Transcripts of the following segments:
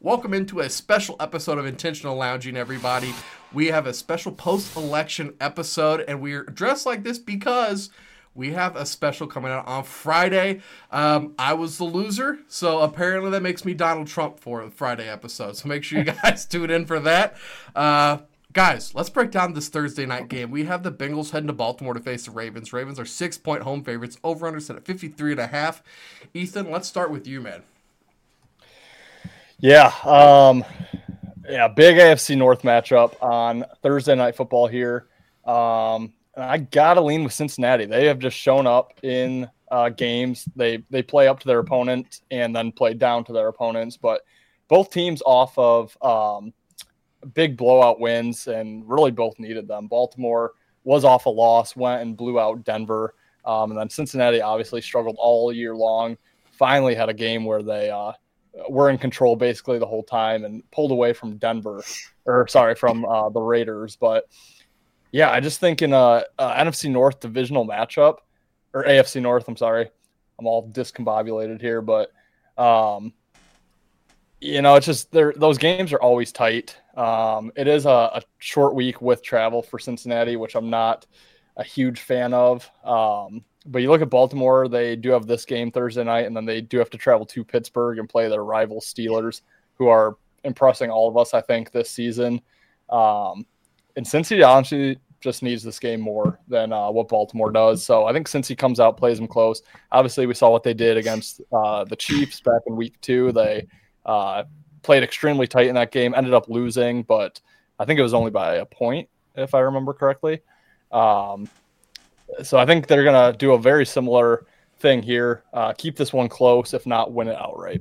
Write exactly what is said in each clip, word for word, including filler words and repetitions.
Welcome into a special episode of Intentional Lounging, everybody. We have a special post-election episode, and we're dressed like this because we have a special coming out on Friday. Um, I was the loser, so apparently that makes me Donald Trump for the Friday episode. So make sure you guys tune in for that. Uh, guys, let's break down this Thursday night game. We have the Bengals heading to Baltimore to face the Ravens. Ravens are six-point home favorites. Over-under set at fifty-three and a half. Ethan, let's start with you, man. Yeah, um, yeah, big A F C North matchup on Thursday Night Football here. Um, and I gotta lean with Cincinnati. They have just shown up in uh, games. They they play up to their opponent and then play down to their opponents. But both teams off of um, big blowout wins, and really both needed them. Baltimore was off a loss, went and blew out Denver, um, and then Cincinnati obviously struggled all year long. Finally had a game where they uh, were in control basically the whole time and pulled away from Denver, or sorry, from uh, the Raiders. But yeah, I just think in a, a N F C North divisional matchup, or A F C North, I'm sorry, I'm all discombobulated here, but um, you know, it's just there. Those games are always tight. Um, it is a, a short week with travel for Cincinnati, which I'm not a huge fan of. Um, But you look at Baltimore, they do have this game Thursday night, and then they do have to travel to Pittsburgh and play their rival Steelers, who are impressing all of us, I think, this season. Um, and Cincinnati honestly just needs this game more than uh, what Baltimore does. So I think Cincy comes out, plays them close. Obviously, we saw what they did against uh, the Chiefs back in week two. They uh, played extremely tight in that game, ended up losing, but I think it was only by a point, if I remember correctly. Um So I think they're going to do a very similar thing here. Uh, keep this one close, if not win it outright.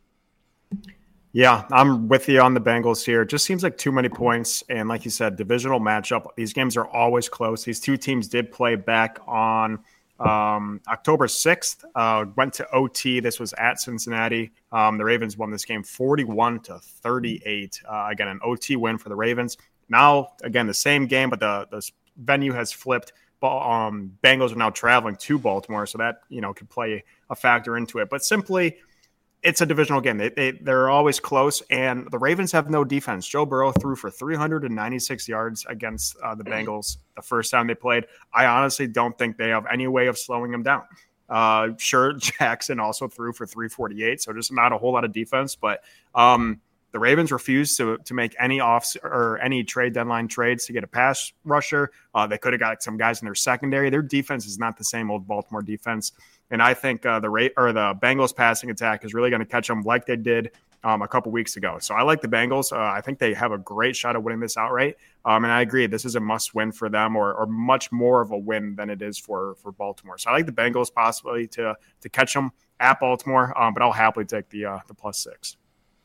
Yeah, I'm with you on the Bengals here. It just seems like too many points. And like you said, divisional matchup. These games are always close. These two teams did play back on um, October sixth. Uh, went to O T. This was at Cincinnati. Um, the Ravens won this game forty-one to thirty-eight. Uh, again, an O T win for the Ravens. Now, again, the same game, but the, the venue has flipped. Um, Bengals are now traveling to Baltimore, so that, you know, could play a factor into it. But simply, it's a divisional game. They, they, they're always close, and the Ravens have no defense. Joe Burrow threw for three hundred ninety-six yards against uh, the Bengals the first time they played. I honestly don't think they have any way of slowing him down. Uh, sure, Jackson also threw for three forty-eight, so just not a whole lot of defense, but um, the Ravens refused to to make any off or any trade deadline trades to get a pass rusher. Uh, they could have got some guys in their secondary. Their defense is not the same old Baltimore defense, and I think uh, the rate or the Bengals passing attack is really going to catch them like they did um, a couple weeks ago. So I like the Bengals. Uh, I think they have a great shot of winning this outright, um, and I agree this is a must win for them, or, or much more of a win than it is for for Baltimore. So I like the Bengals possibly to to catch them at Baltimore, um, but I'll happily take the uh, the plus six.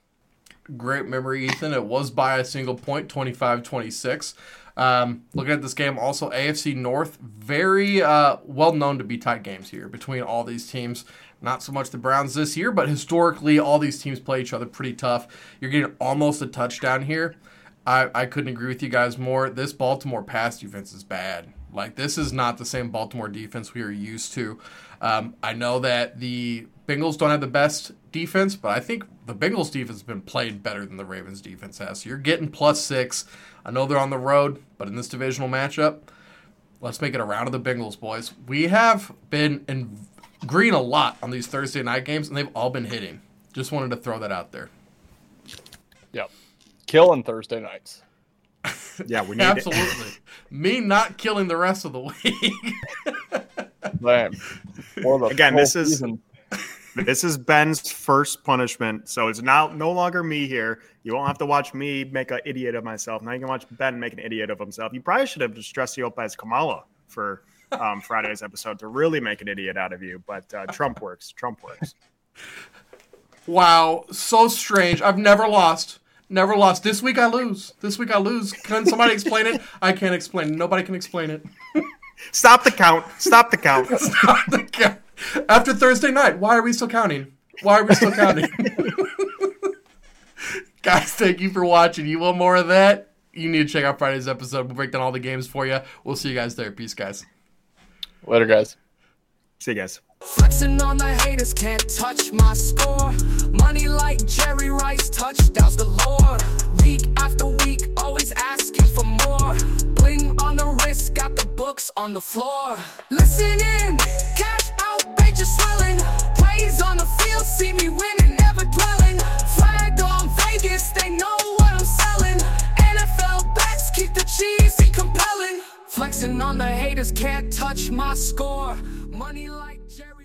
Great memory, Ethan. It was by a single point, twenty-five twenty-six. Um, looking at this game, also A F C North, very uh, well known to be tight games here between all these teams. Not so much the Browns this year, but historically all these teams play each other pretty tough. You're getting almost a touchdown here. I, I couldn't agree with you guys more. This Baltimore pass defense is bad. Like, this is not the same Baltimore defense we are used to. Um, I know that the Bengals don't have the best defense, but I think the Bengals defense has been played better than the Ravens defense has. So you're getting plus six. I know they're on the road, but in this divisional matchup, let's make it a round of the Bengals, boys. We have been in green a lot on these Thursday night games, and they've all been hitting. Just wanted to throw that out there. Yep. Killing Thursday nights. Yeah, we need Absolutely. It. Me not killing the rest of the week. Man. Again, this is season. This is Ben's first punishment, so it's now no longer me here. You won't have to watch me make an idiot of myself. Now you can watch Ben make an idiot of himself. You probably should have just dressed you up as Kamala for um, Friday's episode to really make an idiot out of you, but uh, Trump works. Trump works. Wow, so strange. I've never lost. Never lost. This week I lose. This week I lose. Can somebody explain it? I can't explain it. Nobody can explain it. Stop the count. Stop the count. Stop the count. After Thursday night, why are we still counting? Why are we still counting? Guys, thank you for watching. You want more of that? You need to check out Friday's episode. We'll break down all the games for you. We'll see you guys there. Peace, guys. Later, guys. See you guys. Flexing on the haters, can't touch my score. Money like Jerry Rice, touchdowns galore. Week after week, always asking for more. Bling on the wrist, got the books on the floor. Listen in, cash out, page just swelling. Plays on the field, see me winning, never dwelling. Flag on Vegas, they know what I'm selling. N F L bets, keep the cheese compelling. Flexing on the haters, can't touch my score. Money like Jerry